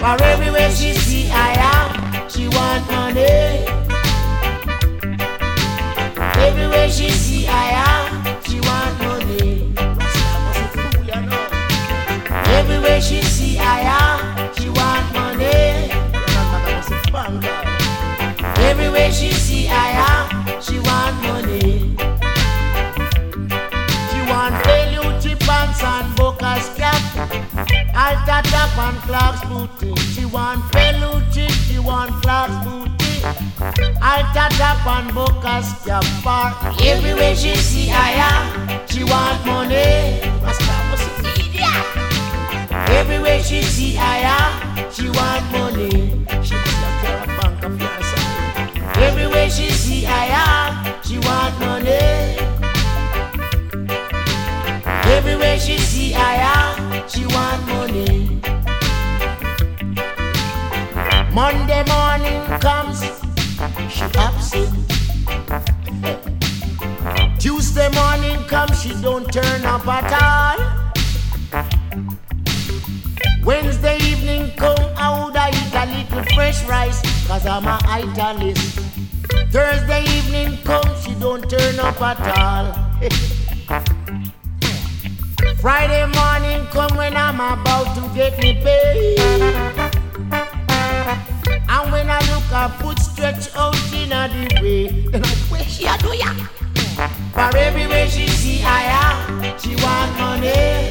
For everywhere she see I am, she want money. Everywhere she see I am, she want money. Everywhere she see I am, she want money. Everywhere she see I am, she want money. She want Felucci pants and Bocas cap, Alta top and Clark's booty. She want Felucci, she want Clark's booty, Alta top and Bocas cap. Everywhere she see I am, she want money. Everywhere she see I am, she want money. Everywhere she see I am, she want money. Everywhere she see I am, she want money. Monday morning comes, she absent. Tuesday morning comes, she don't turn up at all. Wednesday evening come, I woulda eat a little fresh rice, cause I'm a italist. Thursday evening come, she don't turn up at all. Friday morning come when I'm about to get me paid. And when I look, I put stretch out in the way. Then I where she a do ya?